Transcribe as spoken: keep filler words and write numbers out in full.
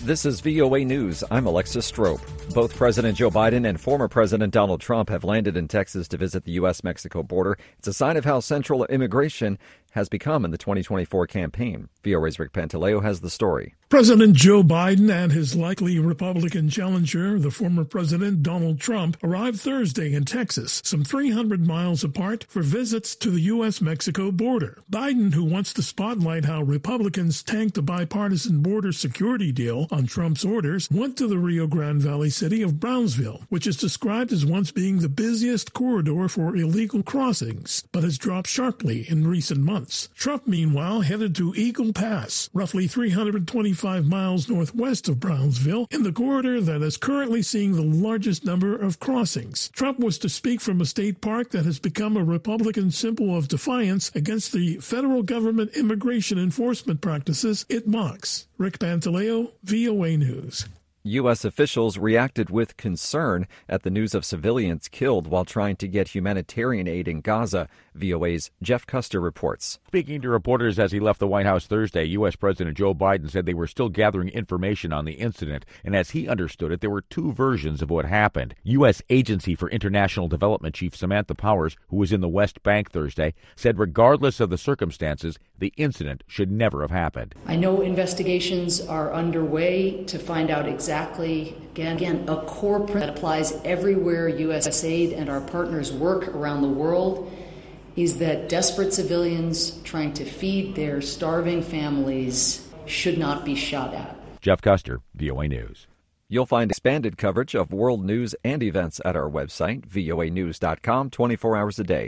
This is V O A News. I'm Alexis Strope. Both President Joe Biden and former President Donald Trump have landed in Texas to visit the U S Mexico border. It's a sign of how central immigration has become in the twenty twenty-four campaign. V O A's Rick Pantaleo has the story. President Joe Biden and his likely Republican challenger, the former President Donald Trump, arrived Thursday in Texas, some three hundred miles apart, for visits to the U S Mexico border. Biden, who wants to spotlight how Republicans tanked a bipartisan border security deal on Trump's orders, went to the Rio Grande Valley city of Brownsville, which is described as once being the busiest corridor for illegal crossings, but has dropped sharply in recent months. Trump, meanwhile, headed to Eagle Pass, roughly three hundred twenty-five miles northwest of Brownsville, in the corridor that is currently seeing the largest number of crossings. Trump was to speak from a state park that has become a Republican symbol of defiance against the federal government immigration enforcement practices it mocks. Rick Pantaleo, V O A News. U S officials reacted with concern at the news of civilians killed while trying to get humanitarian aid in Gaza. V O A's Jeff Custer reports. Speaking to reporters as he left the White House Thursday, U S. President Joe Biden said they were still gathering information on the incident, and as he understood it, there were two versions of what happened. U S. Agency for International Development Chief Samantha Powers, who was in the West Bank Thursday, said regardless of the circumstances, the incident should never have happened. I know investigations are underway to find out exactly, again, again a core principle that applies everywhere U S aid and our partners work around the world is that desperate civilians trying to feed their starving families should not be shot at. Jeff Custer, V O A News. You'll find expanded coverage of world news and events at our website, V O A news dot com, twenty-four hours a day.